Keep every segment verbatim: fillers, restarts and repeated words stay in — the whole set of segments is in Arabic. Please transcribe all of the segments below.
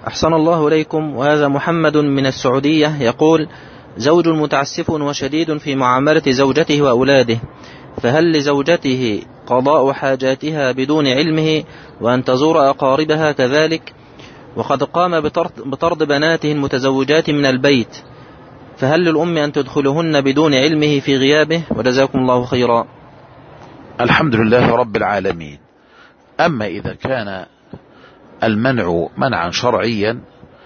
أحسن الله إليكم. وهذا محمد من السعودية يقول: زوج متعسف وشديد في معاملة زوجته وأولاده، فهل لزوجته قضاء حاجاتها بدون علمه وأن تزور أقاربها كذلك؟ وقد قام بطرد بناته المتزوجات من البيت، فهل للأم أن تدخلهن بدون علمه في غيابه؟ وجزاكم الله خيرا. الحمد لله رب العالمين. أما إذا كان المنع منعا شرعيا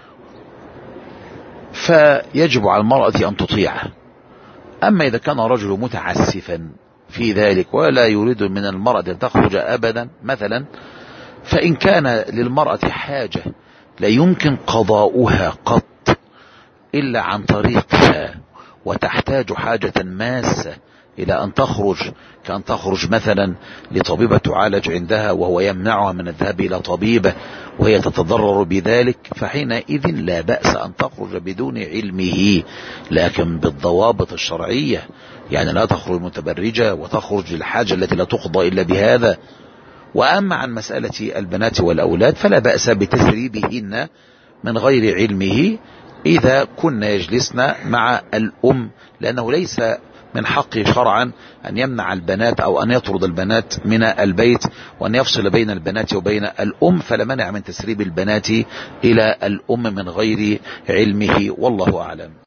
فيجب على المرأة أن تطيعه. أما إذا كان رجل متعسفا في ذلك ولا يريد من المرأة أن تخرج أبدا مثلا، فإن كان للمرأة حاجة لا يمكن قضاؤها قط إلا عن طريقها، وتحتاج حاجة ماسة إلى أن تخرج، كأن تخرج مثلا لطبيبة تعالج عندها وهو يمنعها من الذهاب إلى طبيبة وهي تتضرر بذلك، فحينئذ لا بأس أن تخرج بدون علمه، لكن بالضوابط الشرعية، يعني لا تخرج متبرجة وتخرج للحاجة التي لا تقضى إلا بهذا. وأما عن مسألة البنات والأولاد فلا بأس بتسريبهن من غير علمه إذا كنا يجلسن مع الأم، لأنه ليس من حقه شرعا أن يمنع البنات أو أن يطرد البنات من البيت وأن يفصل بين البنات وبين الأم، فلا منع من تسريب البنات إلى الأم من غير علمه، والله أعلم.